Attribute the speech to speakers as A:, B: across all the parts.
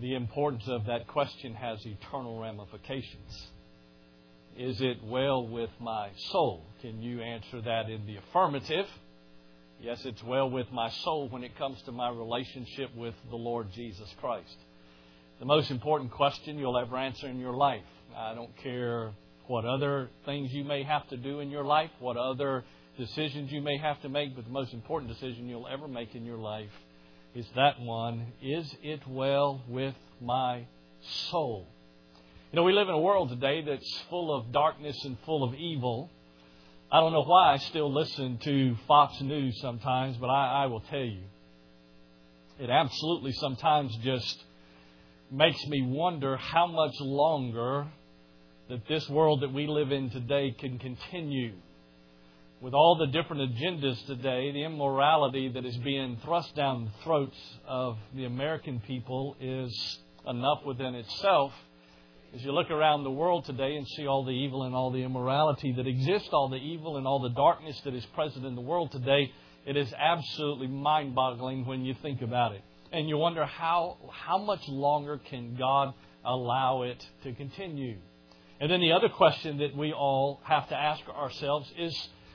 A: the importance of that question has eternal ramifications. Is it well with my soul? Can you answer that in the affirmative? Yes, it's well with my soul when it comes to my relationship with the Lord Jesus Christ. The most important question you'll ever answer in your life. I don't care what other things you may have to do in your life, what other decisions you may have to make, but the most important decision you'll ever make in your life is that one. Is it well with my soul? You know, we live in a world today that's full of darkness and full of evil. I don't know why I still listen to Fox News sometimes, but I will tell you, it absolutely sometimes just makes me wonder how much longer that this world that we live in today can continue. With all the different agendas today, the immorality that is being thrust down the throats of the American people is enough within itself. As you look around the world today and see all the evil and all the immorality that exists, all the evil and all the darkness that is present in the world today, it is absolutely mind-boggling when you think about it. And you wonder how much longer can God allow it to continue? And then the other question that we all have to ask ourselves is,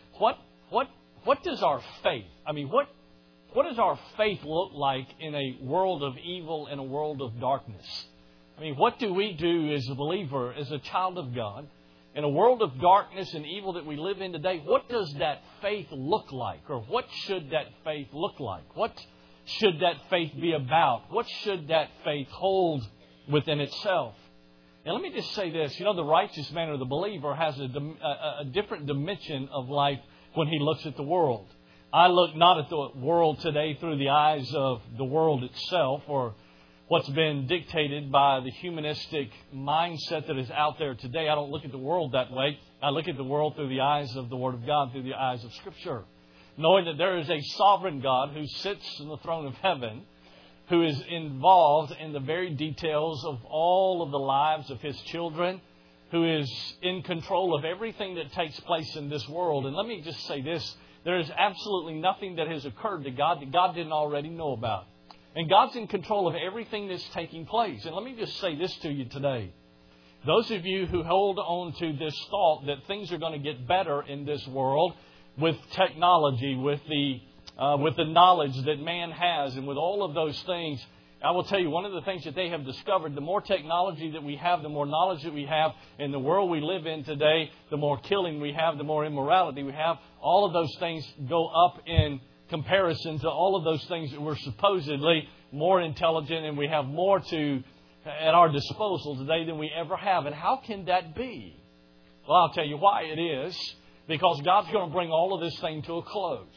A: what does our faith, what does our faith look like in a world of evil and a world of darkness? What do we do as a believer, as a child of God, in a world of darkness and evil that we live in today? What does that faith look like? Or what should that faith look like? What should that faith be about? What should that faith hold within itself? And let me just say this. You know, the righteous man or the believer has a different dimension of life when he looks at the world. I look not at the world today through the eyes of the world itself or what's been dictated by the humanistic mindset that is out there today. I don't look at the world that way. I look at the world through the eyes of the Word of God, through the eyes of Scripture. Knowing that there is a sovereign God who sits on the throne of heaven, who is involved in the very details of all of the lives of His children, who is in control of everything that takes place in this world. And let me just say this. There is absolutely nothing that has occurred to God that God didn't already know about. And God's in control of everything that's taking place. And let me just say this to you today. Those of you who hold on to this thought that things are going to get better in this world with technology, with the knowledge that man has, and with all of those things, I will tell you, one of the things that they have discovered, the more technology that we have, the more knowledge that we have in the world we live in today, the more killing we have, the more immorality we have. All of those things go up in comparison to all of those things that we're supposedly more intelligent and we have more at our disposal today than we ever have. And how can that be? Well, I'll tell you why it is. Because God's going to bring all of this thing to a close.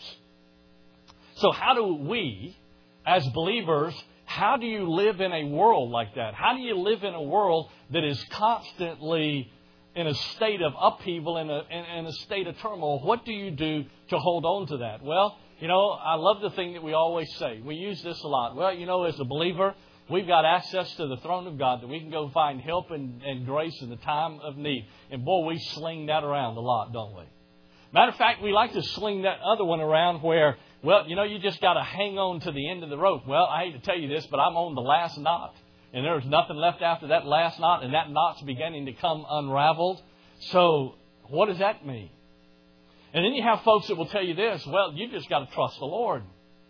A: So how do we, as believers, how do you live in a world like that? How do you live in a world that is constantly in a state of upheaval and in a state of turmoil? What do you do to hold on to that? Well, you know, I love the thing that we always say. We use this a lot. Well, you know, as a believer, we've got access to the throne of God that we can go find help and grace in the time of need. And boy, we sling that around a lot, don't we? Matter of fact, we like to sling that other one around where, well, you know, you just got to hang on to the end of the rope. Well, I hate to tell you this, but I'm on the last knot. And there's nothing left after that last knot, and that knot's beginning to come unraveled. So what does that mean? And then you have folks that will tell you this, well, you just got to trust the Lord.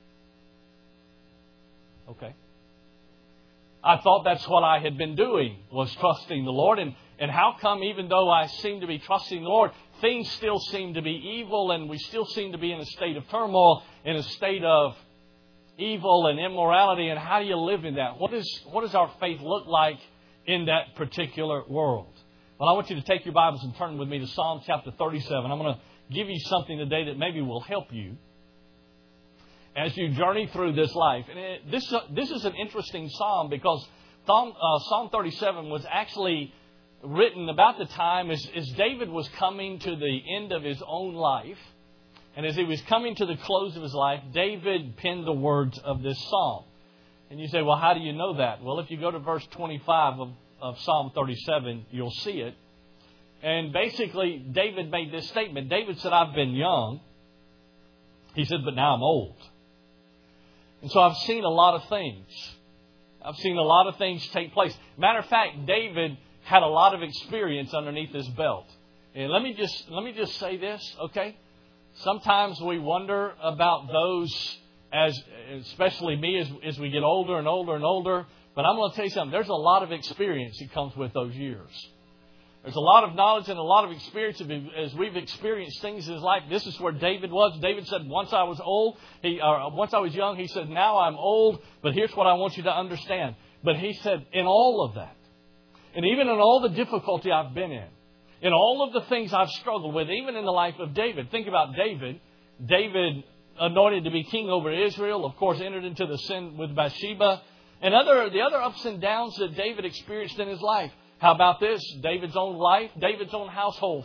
A: Okay. I thought that's what I had been doing, was trusting the Lord. And how come even though I seem to be trusting the Lord, things still seem to be evil and we still seem to be in a state of turmoil, in a state of evil and immorality? And how do you live in that? What does our faith look like in that particular world? Well, I want you to take your Bibles and turn with me to Psalm chapter 37. I'm going to give you something today that maybe will help you as you journey through this life. And this is an interesting psalm because Psalm 37 was actually written about the time as David was coming to the end of his own life. And as he was coming to the close of his life, David penned the words of this psalm. And you say, well, how do you know that? Well, if you go to verse 25 of Psalm 37, you'll see it. And basically, David made this statement. David said, I've been young. He said, but now I'm old. And so I've seen a lot of things. I've seen a lot of things take place. Matter of fact, David had a lot of experience underneath his belt. And let me just say this, okay? Sometimes we wonder about those, especially me, as we get older and older and older. But I'm going to tell you something. There's a lot of experience that comes with those years. There's a lot of knowledge and a lot of experience as we've experienced things in his life. This is where David was. David said, once I was young, he said, now I'm old, but here's what I want you to understand. But he said, in all of that, and even in all the difficulty I've been in all of the things I've struggled with, even in the life of David. Think about David. David, anointed to be king over Israel, of course, entered into the sin with Bathsheba. And the other ups and downs that David experienced in his life. How about this? David's own life, David's own household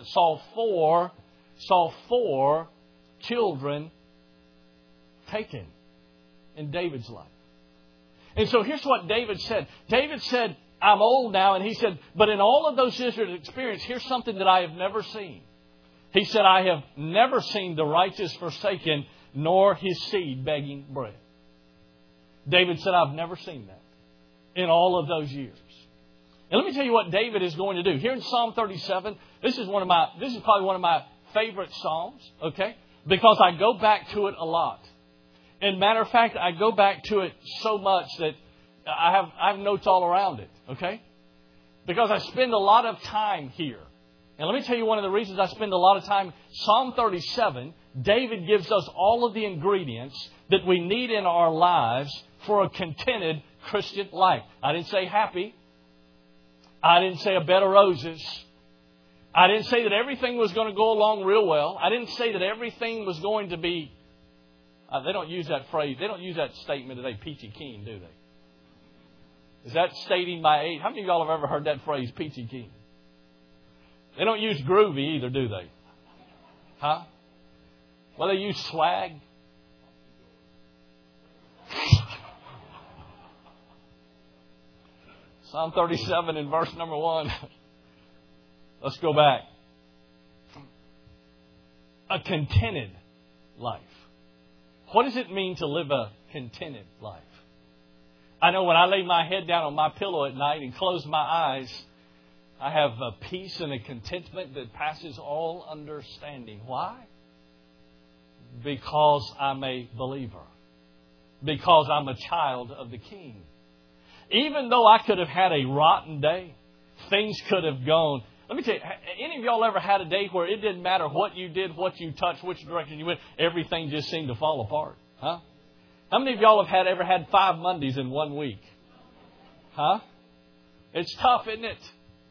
A: saw four children taken in David's life. And so here's what David said. David said, I'm old now. And he said, but in all of those years of experience, here's something that I have never seen. He said, I have never seen the righteous forsaken, nor his seed begging bread. David said, I've never seen that in all of those years. And let me tell you what David is going to do. Here in Psalm 37, this is probably one of my favorite Psalms, okay? Because I go back to it a lot. And matter of fact, I go back to it so much that I have notes all around it, okay? Because I spend a lot of time here. And let me tell you one of the reasons I spend a lot of time. Psalm 37, David gives us all of the ingredients that we need in our lives for a contented Christian life. I didn't say happy. I didn't say a bed of roses. I didn't say that everything was going to go along real well. I didn't say that everything was going to be... they don't use that phrase. They don't use that statement today, peachy keen, do they? Is that stating my age? How many of y'all have ever heard that phrase, peachy keen? They don't use groovy either, do they? Huh? Well, they use swag. Psalm 37 in verse number 1. Let's go back. A contented life. What does it mean to live a contented life? I know when I lay my head down on my pillow at night and close my eyes, I have a peace and a contentment that passes all understanding. Why? Because I'm a believer. Because I'm a child of the King. Even though I could have had a rotten day, things could have gone. Let me tell you, any of y'all ever had a day where it didn't matter what you did, what you touched, which direction you went, everything just seemed to fall apart? Huh? How many of y'all have ever had 5 Mondays in 1 week? Huh? It's tough, isn't it?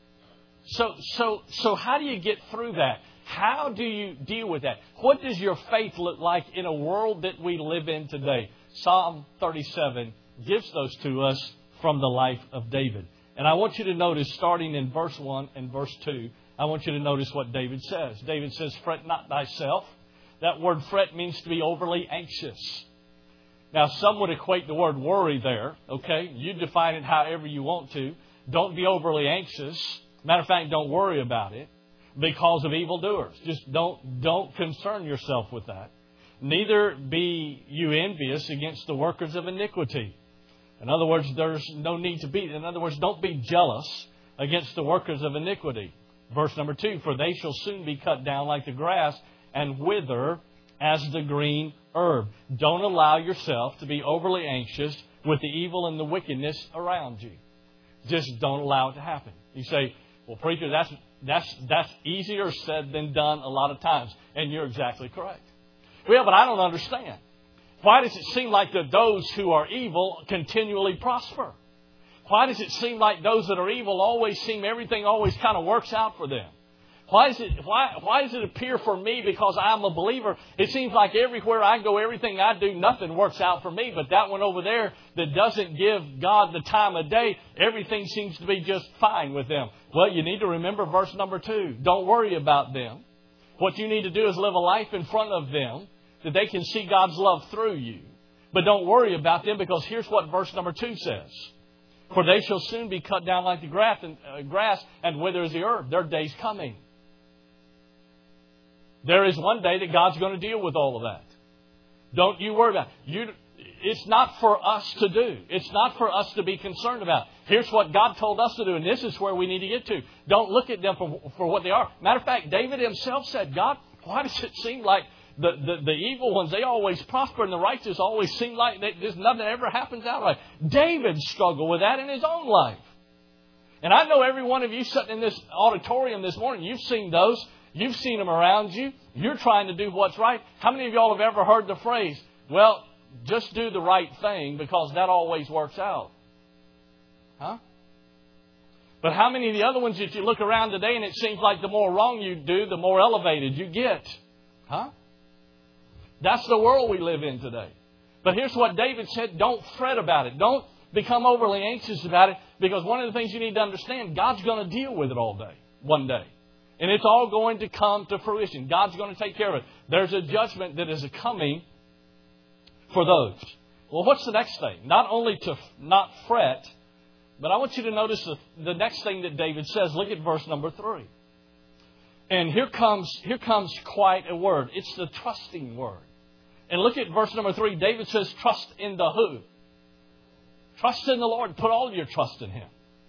A: So how do you get through that? How do you deal with that? What does your faith look like in a world that we live in today? Psalm 37 gives those to us from the life of David. And I want you to notice, starting in verse 1 and verse 2, I want you to notice what David says. David says, fret not thyself. That word fret means to be overly anxious. Now, some would equate the word worry there, okay? You define it however you want to. Don't be overly anxious. Matter of fact, don't worry about it because of evildoers. Just don't concern yourself with that. Neither be you envious against the workers of iniquity. In other words, there's no need to be. In other words, don't be jealous against the workers of iniquity. Verse number 2, for they shall soon be cut down like the grass and wither as the green herb. Don't allow yourself to be overly anxious with the evil and the wickedness around you. Just don't allow it to happen. You say, well, preacher, that's easier said than done a lot of times. And you're exactly correct. Well, but I don't understand. Why does it seem like that those who are evil continually prosper? Why does it seem like those that are evil everything always kind of works out for them? Why does it appear for me, because I'm a believer, it seems like everywhere I go, everything I do, nothing works out for me. But that one over there that doesn't give God the time of day, everything seems to be just fine with them. Well, you need to remember verse number 2. Don't worry about them. What you need to do is live a life in front of them that they can see God's love through you. But don't worry about them, because here's what verse number 2 says. For they shall soon be cut down like the grass and wither as the herb. Their day's coming. There is one day that God's going to deal with all of that. Don't you worry about it. It's not for us to do. It's not for us to be concerned about. Here's what God told us to do, and this is where we need to get to. Don't look at them for what they are. Matter of fact, David himself said, God, why does it seem like the evil ones, they always prosper, and the righteous always seem like there's nothing that ever happens out right? David struggled with that in his own life. And I know every one of you sitting in this auditorium this morning, you've seen those. You've seen them around you. You're trying to do what's right. How many of y'all have ever heard the phrase, well, just do the right thing because that always works out? Huh? But how many of the other ones that you look around today and it seems like the more wrong you do, the more elevated you get? Huh? That's the world we live in today. But here's what David said, don't fret about it. Don't become overly anxious about it, because one of the things you need to understand, God's going to deal with it all day, one day. And it's all going to come to fruition. God's going to take care of it. There's a judgment that is coming for those. Well, what's the next thing? Not only to not fret, but I want you to notice the next thing that David says. Look at verse number 3. And here comes quite a word. It's the trusting word. And look at verse number 3. David says, trust in the who? Trust in the Lord. Put all your trust in Him.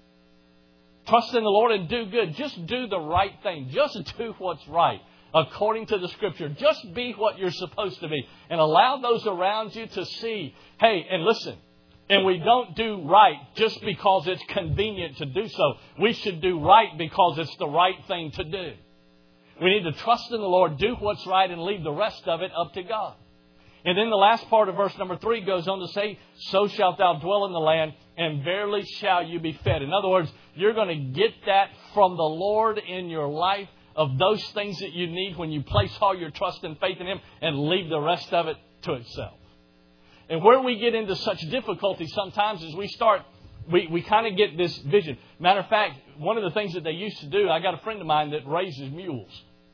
A: Trust in the Lord and do good. Just do the right thing. Just do what's right according to the Scripture. Just be what you're supposed to be. And allow those around you to see, hey, and listen, and we don't do right just because it's convenient to do so. We should do right because it's the right thing to do. We need to trust in the Lord, do what's right, and leave the rest of it up to God. And then the last part of verse number 3 goes on to say, so shalt thou dwell in the land, and verily shall you be fed. In other words, you're going to get that from the Lord in your life, of those things that you need when you place all your trust and faith in Him and leave the rest of it to itself. And where we get into such difficulty sometimes is we kind of get this vision. Matter of fact, one of the things that they used to do, I got a friend of mine that raises mules.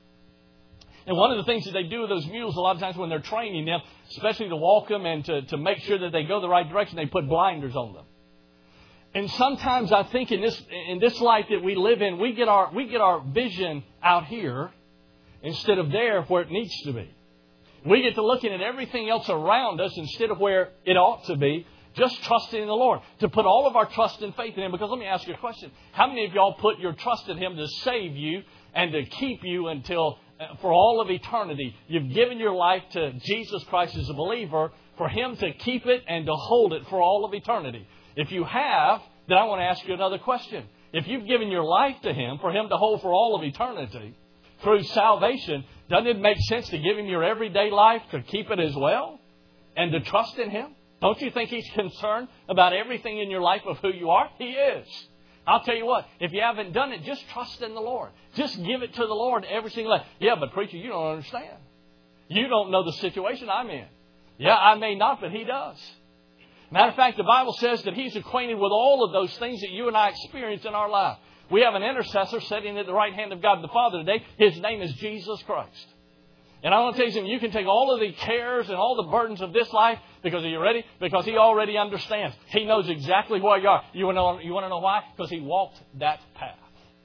A: And one of the things that they do with those mules a lot of times when they're training them, especially to walk them and to make sure that they go the right direction, they put blinders on them. And sometimes I think in this life that we live in, we get our vision out here instead of there where it needs to be. We get to looking at everything else around us instead of where it ought to be, just trusting in the Lord. To put all of our trust and faith in Him. Because let me ask you a question. How many of y'all put your trust in Him to save you and to keep you for all of eternity? You've given your life to Jesus Christ as a believer for Him to keep it and to hold it for all of eternity. If you have, then I want to ask you another question. If you've given your life to Him for Him to hold for all of eternity through salvation, doesn't it make sense to give Him your everyday life to keep it as well and to trust in Him? Don't you think He's concerned about everything in your life of who you are? He is. I'll tell you what, if you haven't done it, just trust in the Lord. Just give it to the Lord every single day. Yeah, but preacher, you don't understand. You don't know the situation I'm in. Yeah, I may not, but He does. Matter of fact, the Bible says that He's acquainted with all of those things that you and I experience in our life. We have an intercessor sitting at the right hand of God the Father today. His name is Jesus Christ. And I want to tell you something. You can take all of the cares and all the burdens of this life because, are you ready? Because He already understands. He knows exactly where you are. You want to know why? Because He walked that path.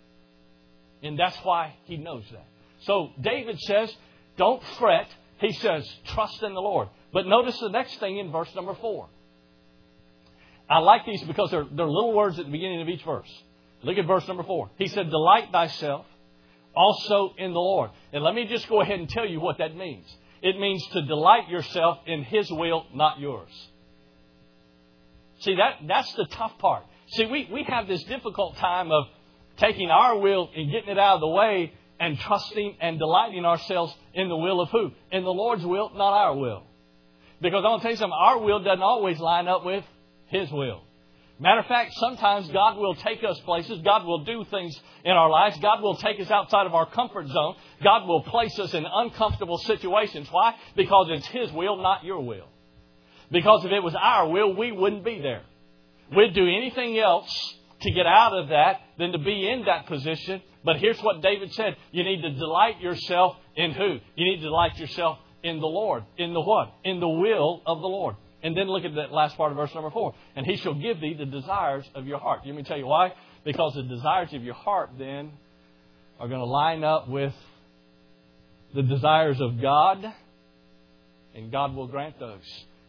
A: And that's why He knows that. So David says, don't fret. He says, trust in the Lord. But notice the next thing in verse number 4. I like these because they're little words at the beginning of each verse. Look at verse number 4. He said, delight thyself also in the Lord. And let me just go ahead and tell you what that means. It means to delight yourself in His will, not yours. See, that's the tough part. See, we have this difficult time of taking our will and getting it out of the way and trusting and delighting ourselves in the will of who? In the Lord's will, not our will. Because I want to tell you something, our will doesn't always line up with His will. Matter of fact, sometimes God will take us places. God will do things in our lives. God will take us outside of our comfort zone. God will place us in uncomfortable situations. Why? Because it's His will, not your will. Because if it was our will, we wouldn't be there. We'd do anything else to get out of that than to be in that position. But here's what David said. You need to delight yourself in who? You need to delight yourself in the Lord. In the what? In the will of the Lord. And then look at that last part of verse number 4. And He shall give thee the desires of your heart. Let me tell you why. Because the desires of your heart then are going to line up with the desires of God. And God will grant those.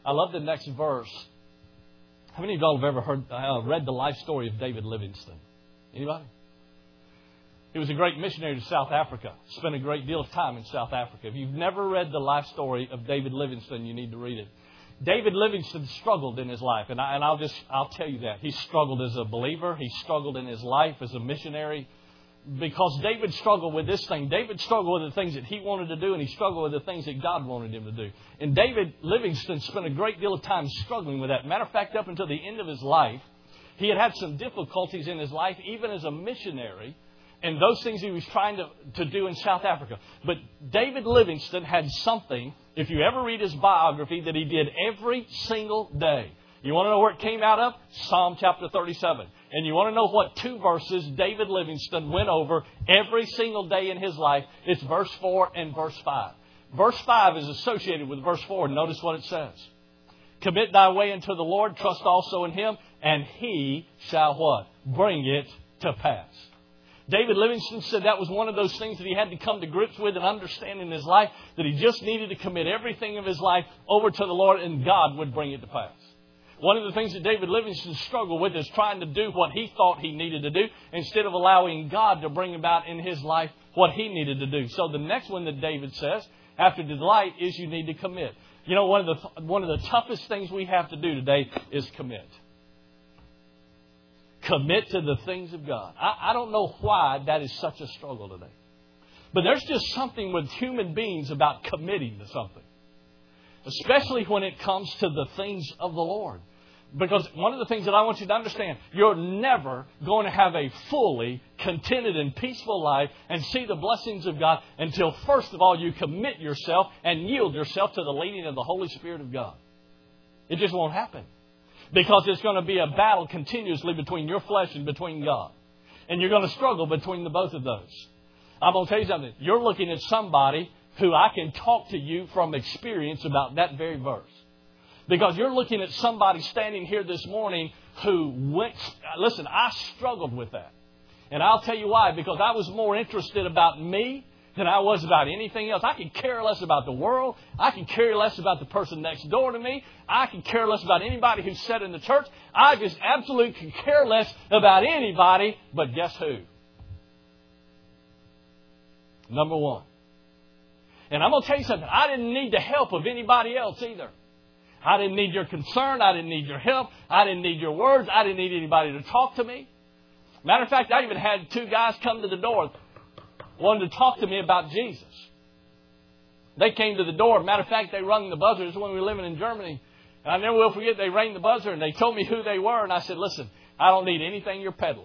A: I love the next verse. How many of y'all have ever read the life story of David Livingstone? Anybody? He was a great missionary to South Africa. Spent a great deal of time in South Africa. If you've never read the life story of David Livingstone, you need to read it. David Livingstone struggled in his life, and I'll tell you that. He struggled as a believer. He struggled in his life as a missionary. Because David struggled with this thing. David struggled with the things that he wanted to do, and he struggled with the things that God wanted him to do. And David Livingstone spent a great deal of time struggling with that. Matter of fact, up until the end of his life, he had some difficulties in his life, even as a missionary, and those things he was trying to do in South Africa. But David Livingstone had something, if you ever read his biography, that he did every single day. You want to know where it came out of? Psalm chapter 37. And you want to know what 2 verses David Livingstone went over every single day in his life? It's verse 4 and verse 5. Verse 5 is associated with verse 4. Notice what it says. Commit thy way unto the Lord, trust also in Him, and He shall what? Bring it to pass. David Livingstone said that was one of those things that he had to come to grips with and understand in his life, that he just needed to commit everything of his life over to the Lord, and God would bring it to pass. One of the things that David Livingstone struggled with is trying to do what he thought he needed to do instead of allowing God to bring about in his life what he needed to do. So the next one that David says, after delight, is you need to commit. You know, one of the toughest things we have to do today is commit. Commit to the things of God. I don't know why that is such a struggle today. But there's just something with human beings about committing to something. Especially when it comes to the things of the Lord. Because one of the things that I want you to understand, you're never going to have a fully contented and peaceful life and see the blessings of God until, first of all, you commit yourself and yield yourself to the leading of the Holy Spirit of God. It just won't happen. Because it's going to be a battle continuously between your flesh and between God. And you're going to struggle between the both of those. I'm going to tell you something. You're looking at somebody who I can talk to you from experience about that very verse. Because you're looking at somebody standing here this morning who went... Listen, I struggled with that. And I'll tell you why. Because I was more interested about me than I was about anything else. I could care less about the world. I could care less about the person next door to me. I could care less about anybody who's sat in the church. I just absolutely could care less about anybody. But guess who? Number one. And I'm going to tell you something. I didn't need the help of anybody else either. I didn't need your concern. I didn't need your help. I didn't need your words. I didn't need anybody to talk to me. Matter of fact, I even had 2 guys come to the door wanting to talk to me about Jesus. They came to the door. Matter of fact, they rung the buzzer. This is when we were living in Germany. And I never will forget, they rang the buzzer and they told me who they were. And I said, listen, I don't need anything you're peddling.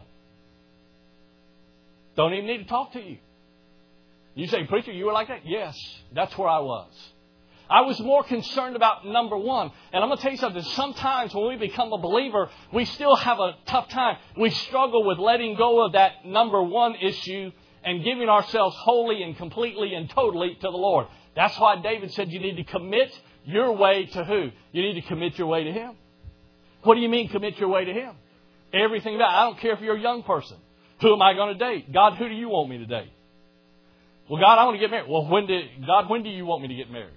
A: Don't even need to talk to you. You say, preacher, you were like that? Yes, that's where I was. I was more concerned about number one. And I'm going to tell you something. Sometimes when we become a believer, we still have a tough time. We struggle with letting go of that number one issue and giving ourselves wholly and completely and totally to the Lord. That's why David said you need to commit your way to who? You need to commit your way to Him. What do you mean commit your way to Him? Everything about it. I don't care if you're a young person. Who am I going to date? God, who do you want me to date? Well, God, I want to get married. Well, when do you want me to get married?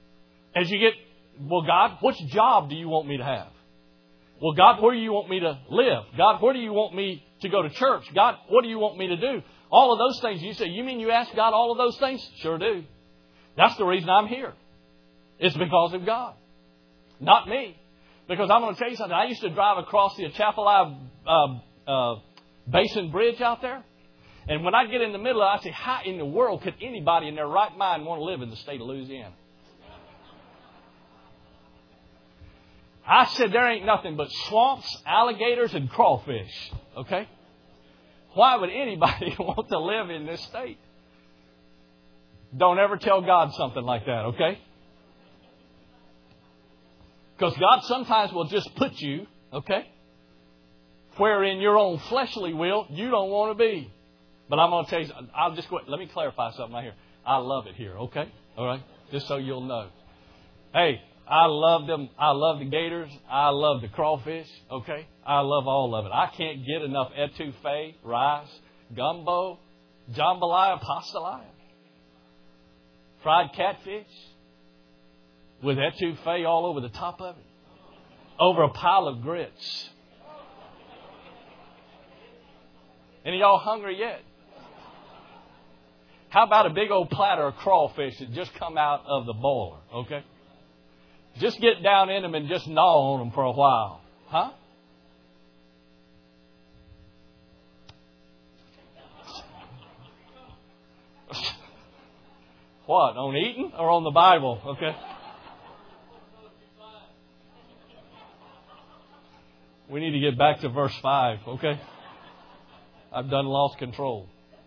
A: Well, God, which job do you want me to have? Well, God, where do you want me to live? God, where do you want me to go to church? God, what do you want me to do? All of those things. You say, you mean you ask God all of those things? Sure do. That's the reason I'm here. It's because of God. Not me. Because I'm going to tell you something. I used to drive across the Atchafalaya Basin Bridge out there. And when I get in the middle of it, I say, how in the world could anybody in their right mind want to live in the state of Louisiana? I said, there ain't nothing but swamps, alligators, and crawfish. Okay? Why would anybody want to live in this state? Don't ever tell God something like that, okay? Because God sometimes will just put you, okay, where in your own fleshly will you don't want to be. But I'm going to tell you, let me clarify something right here. I love it here, okay? All right? Just so you'll know. Hey, I love them. I love the gators. I love the crawfish. Okay? I love all of it. I can't get enough etouffee, rice, gumbo, jambalaya, pastalaya, fried catfish. with etouffee all over the top of it, over a pile of grits. Any of y'all hungry yet? How about a big old platter of crawfish that just come out of the boiler, okay? Just get down in them and just gnaw on them for a while. Huh? What? On eating or on the Bible? Okay. We need to get back to verse 5, okay? I've done lost control.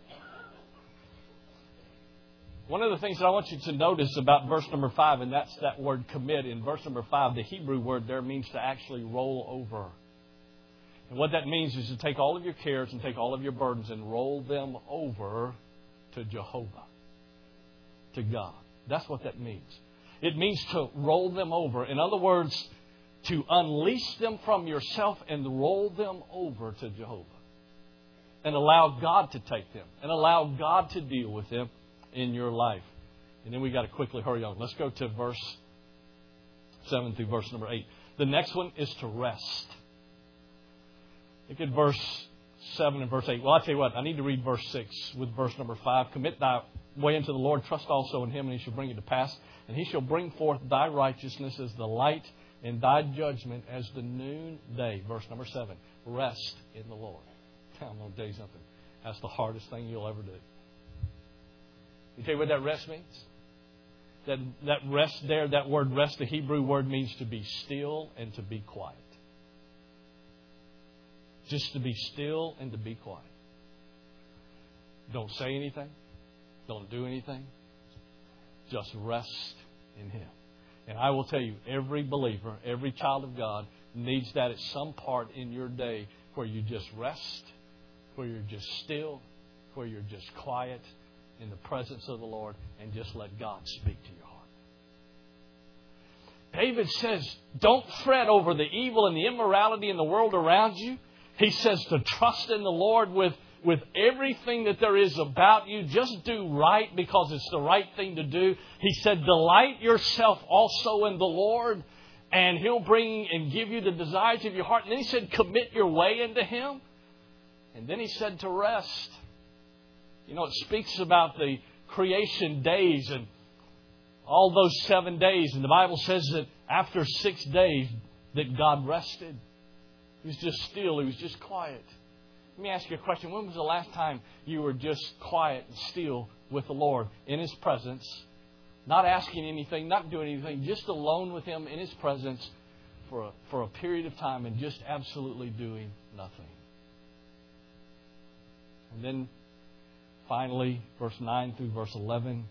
A: One of the things that I want you to notice about verse number 5, and that's that word commit. In verse number 5, the Hebrew word there means to actually roll over. And what that means is to take all of your cares and take all of your burdens and roll them over to Jehovah, to God. That's what that means. It means to roll them over. In other words, to unleash them from yourself and roll them over to Jehovah. And allow God to take them. And allow God to deal with them in your life. And then we got to quickly hurry on. Let's go to verse 7 through verse number 8. The next one is to rest. Look at verse 7 and verse 8. Well, I'll tell you what. I need to read verse 6 with verse number 5. Commit thy way unto the Lord. Trust also in Him, and He shall bring it to pass. And He shall bring forth thy righteousness as the light, and thy judgment as the noonday. Verse number 7. Rest in the Lord. I'm going to tell you something. That's the hardest thing you'll ever do. You tell you what that rest means? That rest there, that word rest, the Hebrew word means to be still and to be quiet. Just to be still and to be quiet. Don't say anything. Don't do anything. Just rest in Him. And I will tell you, every believer, every child of God needs that at some part in your day where you just rest, where you're just still, where you're just quiet in the presence of the Lord and just let God speak to your heart. David says, don't fret over the evil and the immorality in the world around you. He says to trust in the Lord with everything that there is about you. Just do right because it's the right thing to do. He said, delight yourself also in the Lord, and He'll bring and give you the desires of your heart. And then He said, commit your way into Him. And then He said to rest. You know, it speaks about the creation days and all those 7 days. And the Bible says that after 6 days that God rested. He was just still. He was just quiet. Let me ask you a question. When was the last time you were just quiet and still with the Lord in His presence? Not asking anything, not doing anything, just alone with Him in His presence for a period of time and just absolutely doing nothing. And then finally, verse 9 through verse 11,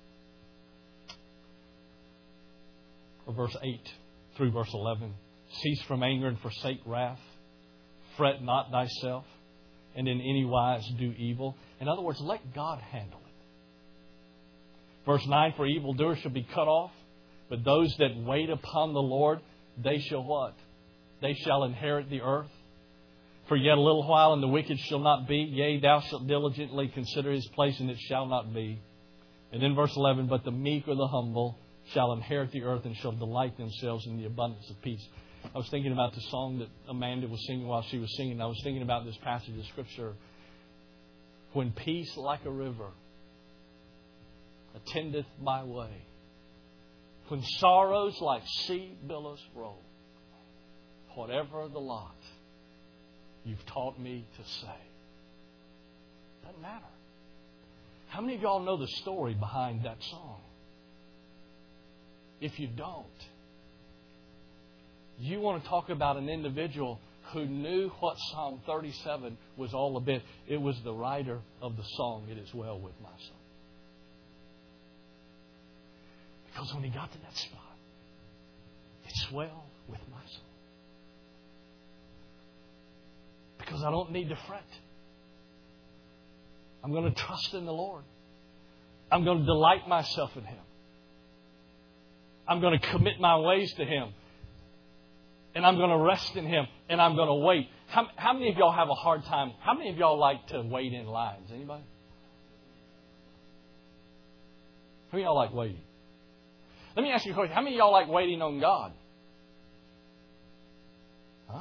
A: or verse 8 through verse 11. Cease from anger and forsake wrath. Fret not thyself, and in any wise do evil. In other words, let God handle it. Verse 9, for evildoers shall be cut off, but those that wait upon the Lord, they shall what? They shall inherit the earth. For yet a little while, and the wicked shall not be. Yea, thou shalt diligently consider his place, and it shall not be. And then verse 11, but the meek or the humble shall inherit the earth and shall delight themselves in the abundance of peace. I was thinking about the song that Amanda was singing while she was singing. I was thinking about this passage of Scripture. When peace like a river attendeth my way, when sorrows like sea billows roll, whatever the lot, you've taught me to say. Doesn't matter. How many of y'all know the story behind that song? If you don't, you want to talk about an individual who knew what Psalm 37 was all about. It was the writer of the song, It Is Well With My Soul. Because when he got to that spot, it's well with my soul. Because I don't need to fret. I'm going to trust in the Lord. I'm going to delight myself in Him. I'm going to commit my ways to Him. And I'm going to rest in Him. And I'm going to wait. How many of y'all have a hard time? How many of y'all like to wait in lines? Anybody? How many of y'all like waiting? Let me ask you a question. How many of y'all like waiting on God? Huh?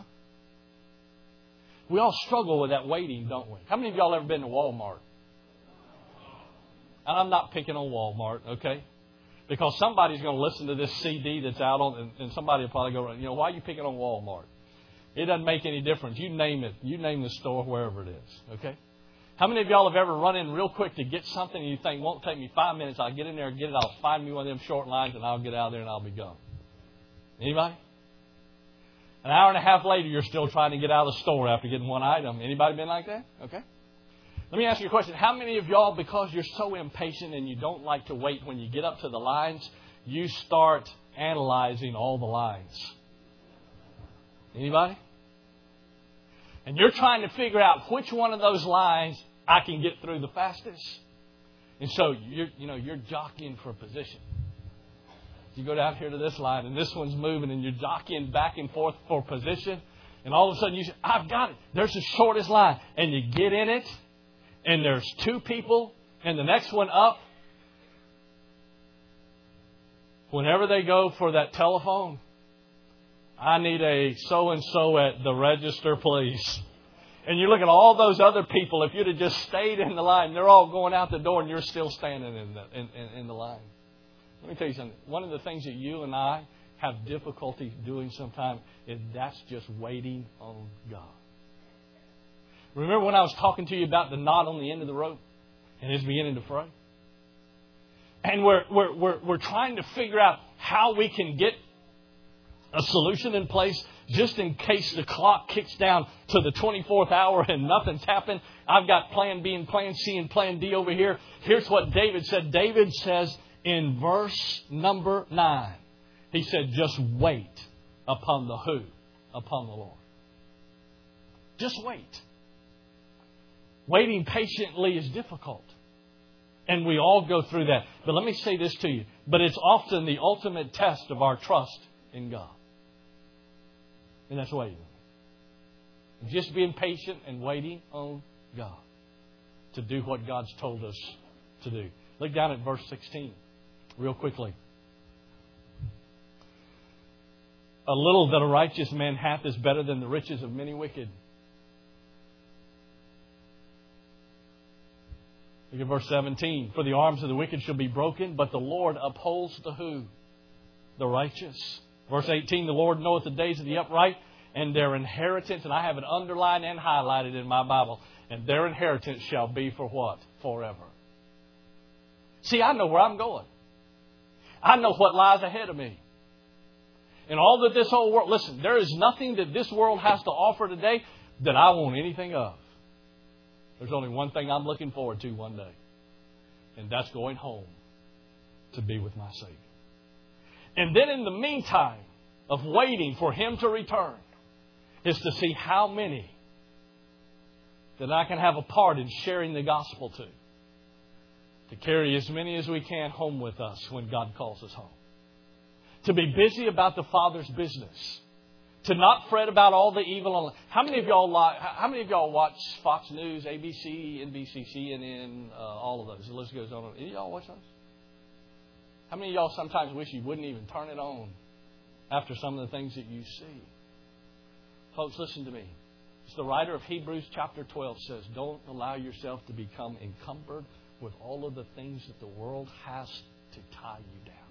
A: We all struggle with that waiting, don't we? How many of y'all ever been to Walmart? And I'm not picking on Walmart, okay? Because somebody's going to listen to this CD that's out on, and somebody will probably go, why are you picking on Walmart? It doesn't make any difference. You name it. You name the store, wherever it is, okay? How many of y'all have ever run in real quick to get something and you think, won't take me 5 minutes, I'll get in there and get it, I'll find me one of them short lines and I'll get out of there and I'll be gone? Anybody? An hour and a half later, you're still trying to get out of the store after getting one item. Anybody been like that? Okay. Let me ask you a question. How many of y'all, because you're so impatient and you don't like to wait when you get up to the lines, you start analyzing all the lines? Anybody? And you're trying to figure out which one of those lines I can get through the fastest. And so you're jockeying for position. You go down here to this line and this one's moving and you're jockeying back and forth for position. And all of a sudden you say, I've got it. There's the shortest line. And you get in it. And there's two people, and the next one up, whenever they go for that telephone, I need a so-and-so at the register, please. And you look at all those other people, if you'd have just stayed in the line, they're all going out the door and you're still standing in the line. Let me tell you something. One of the things that you and I have difficulty doing sometimes is that's just waiting on God. Remember when I was talking to you about the knot on the end of the rope and it's beginning to fray? And we're trying to figure out how we can get a solution in place just in case the clock kicks down to the 24th hour and nothing's happened. I've got plan B and plan C and plan D over here. Here's what David said. David says in verse number 9, he said, just wait upon the who? Upon the Lord. Just wait. Waiting patiently is difficult. And we all go through that. But let me say this to you. But it's often the ultimate test of our trust in God. And that's waiting. Just being patient and waiting on God to do what God's told us to do. Look down at verse 16 real quickly. A little that a righteous man hath is better than the riches of many wicked. Look at verse 17. For the arms of the wicked shall be broken, but the Lord upholds the who? The righteous. Verse 18. The Lord knoweth the days of the upright, and their inheritance, and I have it underlined and highlighted in my Bible, and their inheritance shall be for what? Forever. See, I know where I'm going. I know what lies ahead of me. And all that this whole world, listen, there is nothing that this world has to offer today that I want anything of. There's only one thing I'm looking forward to one day. And that's going home to be with my Savior. And then in the meantime of waiting for Him to return is to see how many that I can have a part in sharing the gospel to. To carry as many as we can home with us when God calls us home. To be busy about the Father's business. To not fret about all the evil. How many of y'all watch Fox News, ABC, NBC, CNN, all of those? The list goes on. Any of y'all watch those? How many of y'all sometimes wish you wouldn't even turn it on after some of the things that you see? Folks, listen to me. As the writer of Hebrews chapter 12 says, don't allow yourself to become encumbered with all of the things that the world has to tie you down.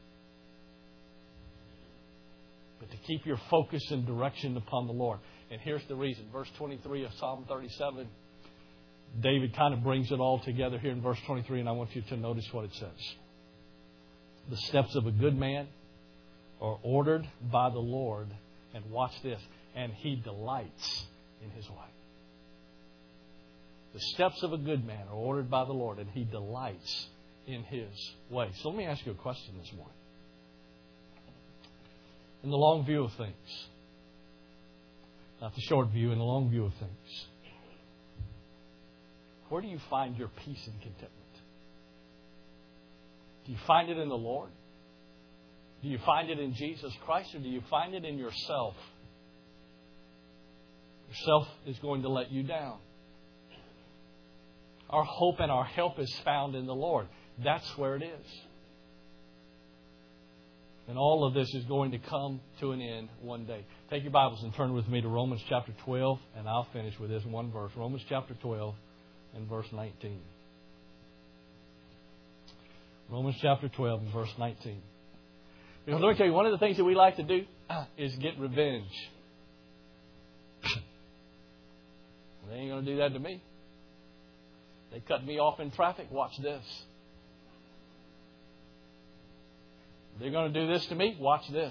A: But to keep your focus and direction upon the Lord. And here's the reason. Verse 23 of Psalm 37. David kind of brings it all together here in verse 23. And I want you to notice what it says. The steps of a good man are ordered by the Lord. And watch this. And He delights in His way. The steps of a good man are ordered by the Lord. And He delights in His way. So let me ask you a question this morning. In the long view of things. Not the short view, in the long view of things. Where do you find your peace and contentment? Do you find it in the Lord? Do you find it in Jesus Christ? Or do you find it in yourself? Yourself is going to let you down. Our hope and our help is found in the Lord. That's where it is. And all of this is going to come to an end one day. Take your Bibles and turn with me to Romans chapter 12, and I'll finish with this one verse. Romans chapter 12 and verse 19. Romans chapter 12 and verse 19. Because let me tell you, one of the things that we like to do is get revenge. They ain't going to do that to me. They cut me off in traffic. Watch this. They're going to do this to me. Watch this.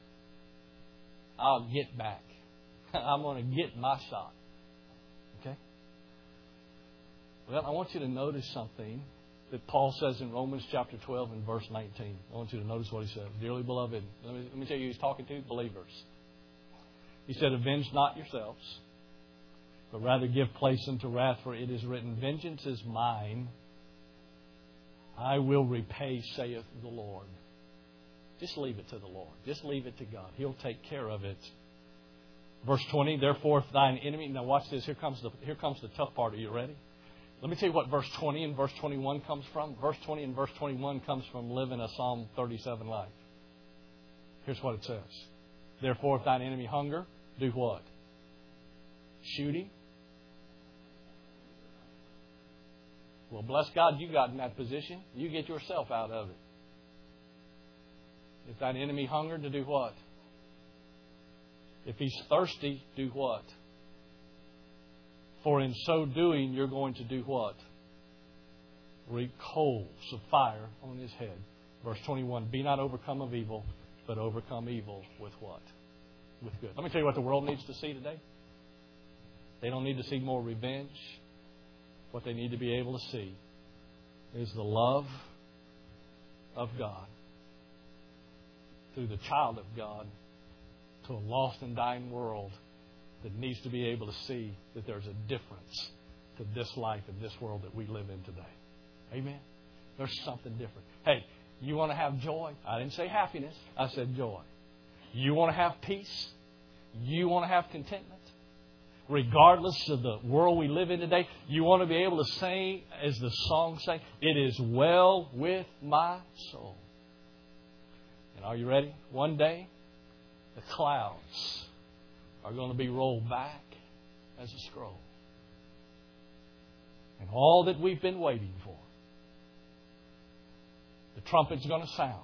A: I'll get back. I'm going to get my shot. Okay? Well, I want you to notice something that Paul says in Romans chapter 12 and verse 19. I want you to notice what he says. Dearly beloved, let me tell you, he's talking to believers. He said, avenge not yourselves, but rather give place unto wrath, for it is written, vengeance is mine, I will repay, saith the Lord. Just leave it to the Lord. Just leave it to God. He'll take care of it. Verse 20, therefore if thine enemy... Now watch this. Here comes the tough part. Are you ready? Let me tell you what verse 20 and verse 21 comes from. Verse 20 and verse 21 comes from living a Psalm 37 life. Here's what it says. Therefore if thine enemy hunger, do what? Shoot him. Well, bless God, you got in that position. You get yourself out of it. If thine enemy hunger, to do what? If he's thirsty, do what? For in so doing, you're going to do what? Reap coals of fire on his head. Verse 21, be not overcome of evil, but overcome evil with what? With good. Let me tell you what the world needs to see today. They don't need to see more revenge. What they need to be able to see is the love of God through the child of God to a lost and dying world that needs to be able to see that there's a difference to this life and this world that we live in today. Amen? There's something different. Hey, you want to have joy? I didn't say happiness. I said joy. You want to have peace? You want to have contentment? Regardless of the world we live in today, you want to be able to say, as the song says, it is well with my soul. And are you ready? One day, the clouds are going to be rolled back as a scroll. And all that we've been waiting for, the trumpet's going to sound.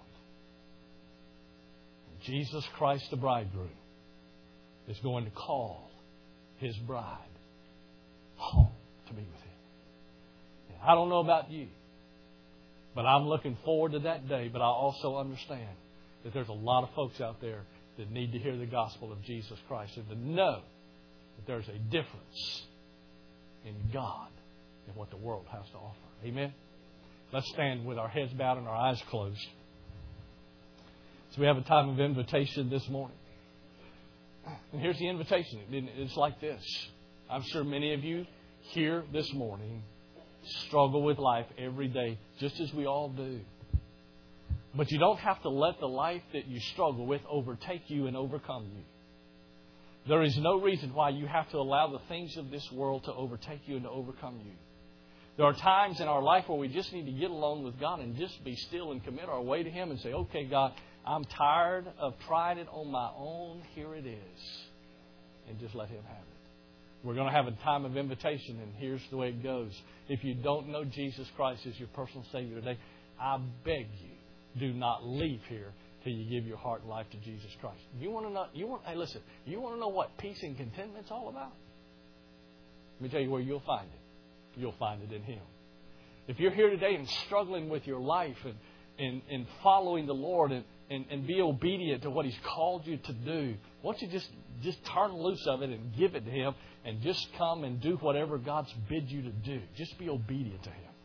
A: And Jesus Christ, the bridegroom, is going to call His bride home to be with Him. And I don't know about you, but I'm looking forward to that day. But I also understand that there's a lot of folks out there that need to hear the gospel of Jesus Christ and to know that there's a difference in God and what the world has to offer. Amen? Let's stand with our heads bowed and our eyes closed. So we have a time of invitation this morning. And here's the invitation. It's like this. I'm sure many of you here this morning struggle with life every day, just as we all do. But you don't have to let the life that you struggle with overtake you and overcome you. There is no reason why you have to allow the things of this world to overtake you and to overcome you. There are times in our life where we just need to get alone with God and just be still and commit our way to Him and say, okay, God, I'm tired of trying it on my own. Here it is. And just let Him have it. We're going to have a time of invitation, and here's the way it goes. If you don't know Jesus Christ as your personal Savior today, I beg you, do not leave here till you give your heart and life to Jesus Christ. You want to know? Hey, listen. You want to know what peace and contentment's all about? Let me tell you where you'll find it. You'll find it in Him. If you're here today and struggling with your life and following the Lord and be obedient to what He's called you to do, why don't you just turn loose of it and give it to Him and just come and do whatever God's bid you to do. Just be obedient to Him.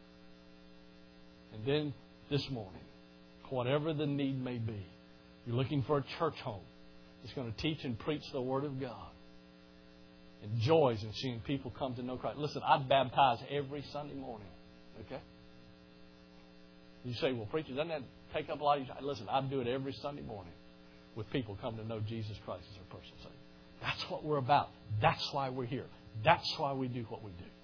A: And then this morning, whatever the need may be, you're looking for a church home that's going to teach and preach the Word of God. And joys in seeing people come to know Christ. Listen, I baptize every Sunday morning. Okay? You say, well, preacher, doesn't that take up a lot of your time? Listen, I do it every Sunday morning with people come to know Jesus Christ as their personal Savior. That's what we're about. That's why we're here. That's why we do what we do.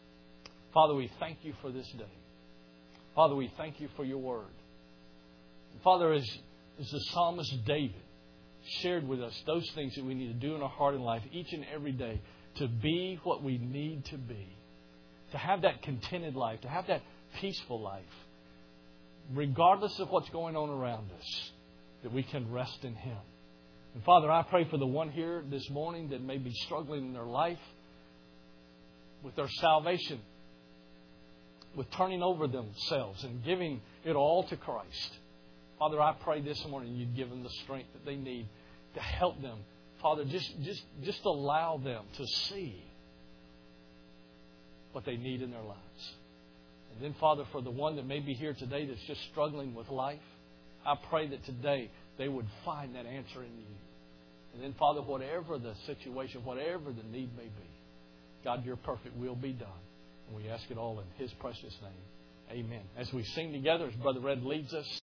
A: Father, we thank You for this day. Father, we thank You for Your Word. Father, as the psalmist David shared with us those things that we need to do in our heart and life each and every day to be what we need to be, to have that contented life, to have that peaceful life, regardless of what's going on around us, that we can rest in Him. And Father, I pray for the one here this morning that may be struggling in their life with their salvation, with turning over themselves and giving it all to Christ. Father, I pray this morning You'd give them the strength that they need to help them. Father, just allow them to see what they need in their lives. And then, Father, for the one that may be here today that's just struggling with life, I pray that today they would find that answer in You. And then, Father, whatever the situation, whatever the need may be, God, Your perfect will be done. And we ask it all in His precious name. Amen. As we sing together, as Brother Red leads us.